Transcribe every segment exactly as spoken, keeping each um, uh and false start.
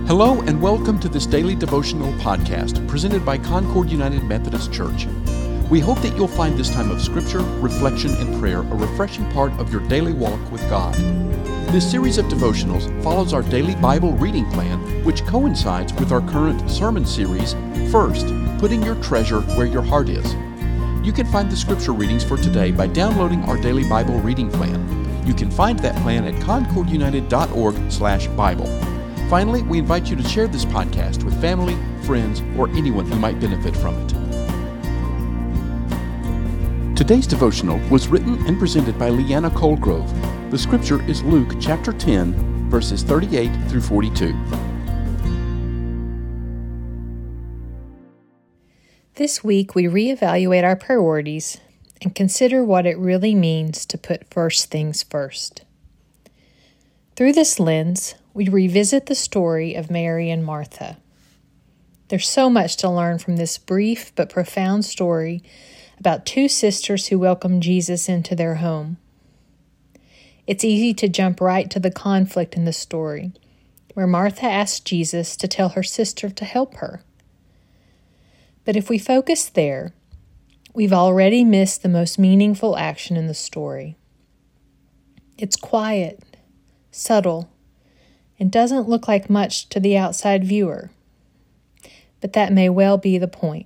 Hello and welcome to this daily devotional podcast presented by Concord United Methodist Church. We hope that you'll find this time of scripture, reflection, and prayer a refreshing part of your daily walk with God. This series of devotionals follows our daily Bible reading plan, which coincides with our current sermon series, First, Putting Your Treasure Where Your Heart Is. You can find the scripture readings for today by downloading our daily Bible reading plan. You can find that plan at concord united dot org slash Bible. Finally, we invite you to share this podcast with family, friends, or anyone who might benefit from it. Today's devotional was written and presented by Leanna Colgrove. The scripture is Luke chapter ten, verses thirty-eight through forty-two. This week, we reevaluate our priorities and consider what it really means to put first things first. Through this lens, we revisit the story of Mary and Martha. There's so much to learn from this brief but profound story about two sisters who welcome Jesus into their home. It's easy to jump right to the conflict in the story, where Martha asks Jesus to tell her sister to help her. But if we focus there, we've already missed the most meaningful action in the story. It's quiet, subtle, and doesn't look like much to the outside viewer. But that may well be the point.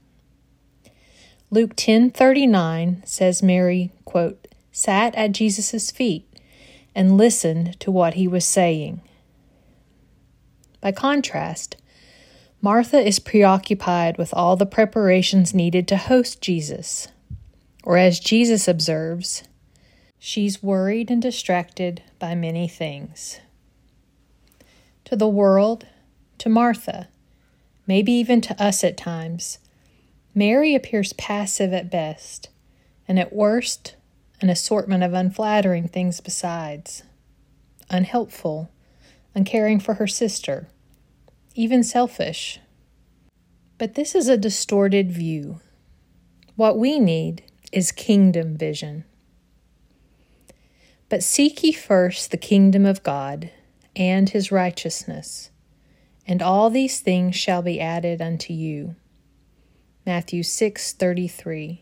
Luke ten thirty-nine says Mary, quote, sat at Jesus' feet and listened to what he was saying. By contrast, Martha is preoccupied with all the preparations needed to host Jesus. Or as Jesus observes, she's worried and distracted by many things. To the world, to Martha, maybe even to us at times, Mary appears passive at best, and at worst, an assortment of unflattering things besides. Unhelpful, uncaring for her sister, even selfish. But this is a distorted view. What we need is kingdom vision. But seek ye first the kingdom of God and his righteousness, and all these things shall be added unto you. Matthew six thirty-three.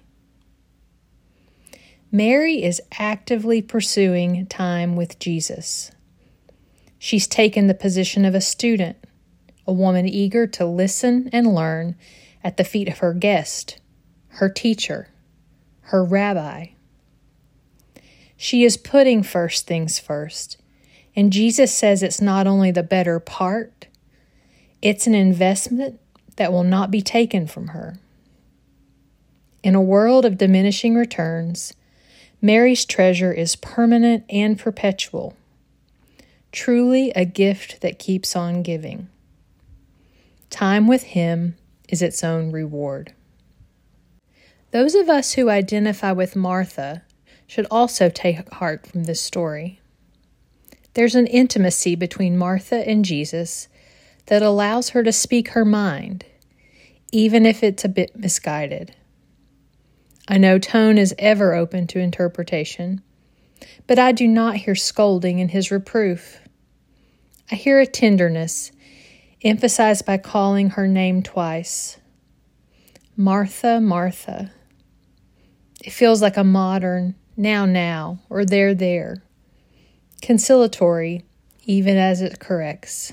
Mary is actively pursuing time with Jesus. She's taken the position of a student, a woman eager to listen and learn at the feet of her guest, her teacher, her rabbi. She is putting first things first, and Jesus says it's not only the better part, it's an investment that will not be taken from her. In a world of diminishing returns, Mary's treasure is permanent and perpetual, truly a gift that keeps on giving. Time with him is its own reward. Those of us who identify with Martha should also take heart from this story. There's an intimacy between Martha and Jesus that allows her to speak her mind, even if it's a bit misguided. I know tone is ever open to interpretation, but I do not hear scolding in his reproof. I hear a tenderness, emphasized by calling her name twice. Martha, Martha. It feels like a modern now, now, or there, there. Conciliatory, even as it corrects.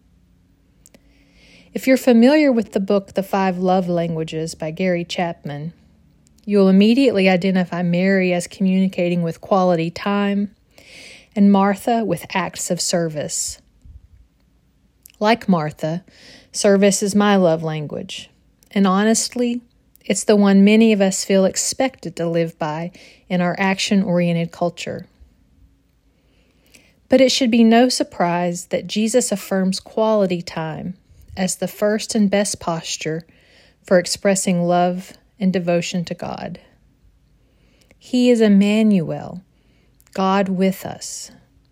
If you're familiar with the book The Five Love Languages by Gary Chapman, you'll immediately identify Mary as communicating with quality time and Martha with acts of service. Like Martha, service is my love language, and honestly, it's the one many of us feel expected to live by in our action-oriented culture. But it should be no surprise that Jesus affirms quality time as the first and best posture for expressing love and devotion to God. He is Emmanuel, God with us.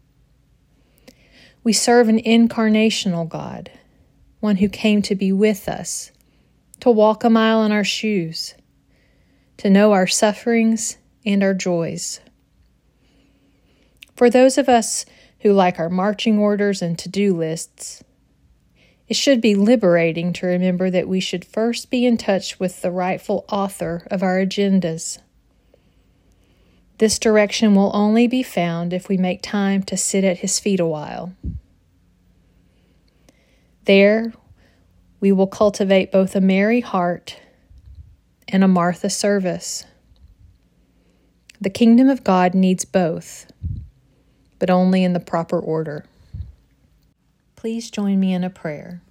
We serve an incarnational God, one who came to be with us, to walk a mile in our shoes, to know our sufferings and our joys. For those of us who like our marching orders and to-do lists, It should be liberating to remember that we should first be in touch with the rightful author of our agendas. This direction will only be found if we make time to sit at his feet a while. There, we will cultivate both a Mary heart and a Martha service. The kingdom of God needs both, but only in the proper order. Please join me in a prayer.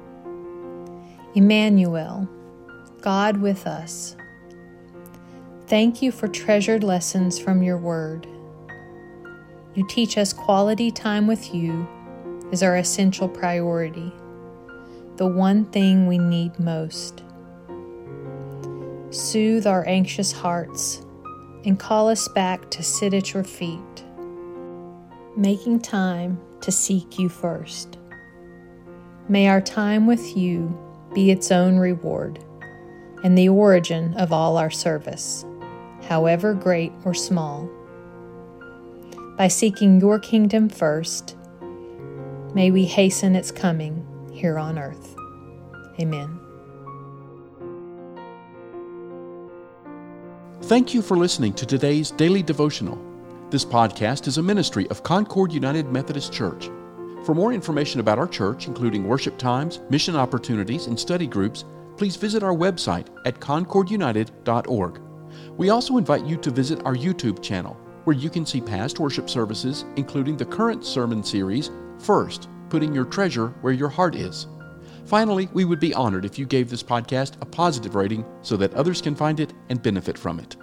Emmanuel, God with us, thank you for treasured lessons from your word. You teach us quality time with you is our essential priority, the one thing we need most. Soothe our anxious hearts and call us back to sit at your feet, making time to seek you first. May our time with you be its own reward and the origin of all our service, however great or small. By seeking your kingdom first, may we hasten its coming here on earth. Amen. Thank you for listening to today's Daily Devotional. This podcast is a ministry of Concord United Methodist Church. For more information about our church, including worship times, mission opportunities, and study groups, please visit our website at concord united dot org. We also invite you to visit our YouTube channel, where you can see past worship services, including the current sermon series, First, Putting Your Treasure Where Your Heart Is. Finally, we would be honored if you gave this podcast a positive rating so that others can find it and benefit from it.